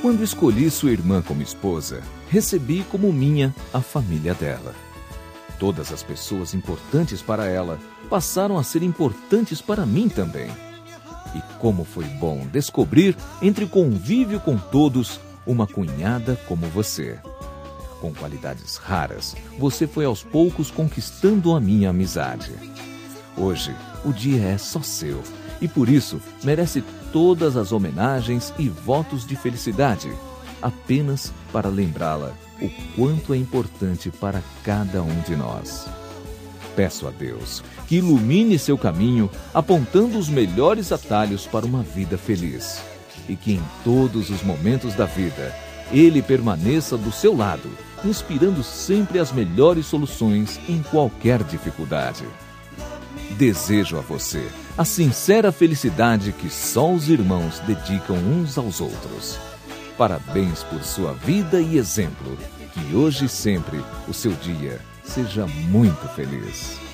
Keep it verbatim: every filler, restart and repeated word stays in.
Quando escolhi sua irmã como esposa, recebi como minha a família dela. Todas as pessoas importantes para ela passaram a ser importantes para mim também. E como foi bom descobrir, entre convívio com todos, uma cunhada como você. Com qualidades raras, você foi aos poucos conquistando a minha amizade. Hoje, o dia é só seu e por isso merece todas as homenagens e votos de felicidade, apenas para lembrá-la o quanto é importante para cada um de nós. Peço a Deus que ilumine seu caminho, apontando os melhores atalhos para uma vida feliz, e que em todos os momentos da vida, Ele permaneça do seu lado, inspirando sempre as melhores soluções em qualquer dificuldade. Desejo a você a sincera felicidade que só os irmãos dedicam uns aos outros. Parabéns por sua vida e exemplo. Que hoje e sempre o seu dia seja muito feliz.